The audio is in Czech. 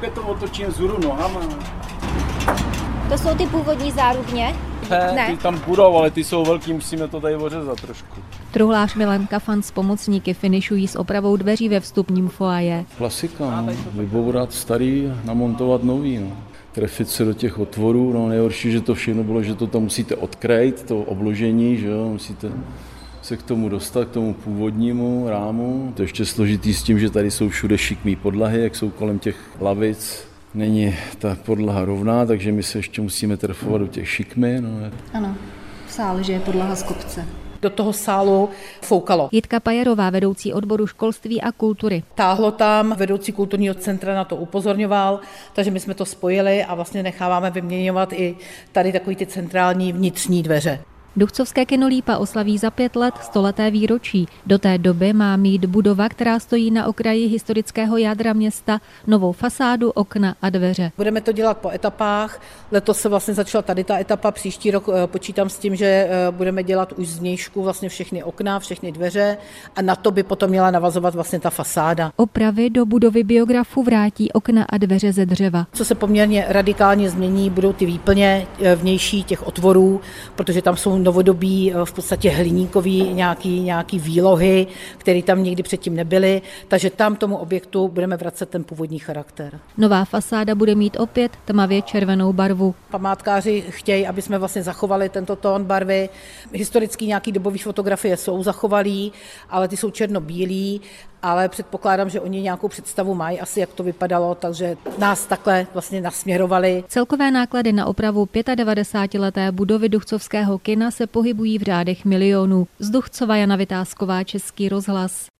opět to otočím vzhůru nohama. To jsou ty původní zárubně? Ne, ty tam budou, ale ty jsou velký, musíme to tady ořezat trošku. Truhlář Milan Kafan s pomocníky finišují s opravou dveří ve vstupním foaje. Klasika, no. Vybourat starý a namontovat nový. No. Trefit se do těch otvorů, no nejhorší, že to všechno bylo, že to tam musíte odkrejt, to obložení, že jo, musíte se k tomu dostat, k tomu původnímu rámu. To je ještě složitý s tím, že tady jsou všude šikmý podlahy, jak jsou kolem těch lavic. Není ta podlaha rovná, takže my se ještě musíme trefovat do těch šikmy. No. Ano, v sále, že je podlaha z kopce. Do toho sálu foukalo. Jitka Pajerová, vedoucí odboru školství a kultury. Táhlo tam, vedoucí kulturního centra na to upozorňoval, takže my jsme to spojili a vlastně necháváme vyměňovat i tady takový ty centrální vnitřní dveře. Duchcovské kino Lípa oslaví za 5 let 100leté výročí. Do té doby má mít budova, která stojí na okraji historického jádra města, novou fasádu, okna a dveře. Budeme to dělat po etapách. Letos se vlastně začala tady ta etapa, příští rok počítám s tím, že budeme dělat už zvnějšku vlastně všechny okna, všechny dveře a na to by potom měla navazovat vlastně ta fasáda. Opravy do budovy biografu vrátí okna a dveře ze dřeva. Co se poměrně radikálně změní, budou ty výplně vnější těch otvorů, protože tam jsou novodobí v podstatě hliníkový nějaký výlohy, které tam nikdy předtím nebyly, takže tam tomu objektu budeme vracet ten původní charakter. Nová fasáda bude mít opět tmavě červenou barvu. Památkáři chtějí, aby jsme vlastně zachovali tento tón barvy. Historicky nějaký dobové fotografie jsou zachovalý, ale ty jsou černobílý, ale předpokládám, že oni nějakou představu mají asi, jak to vypadalo, takže nás takhle vlastně nasměrovali. Celkové náklady na opravu 95leté budovy Duchcovského kina se pohybují v řádech milionů. Z Duchcova Jana Vytázková, Český rozhlas.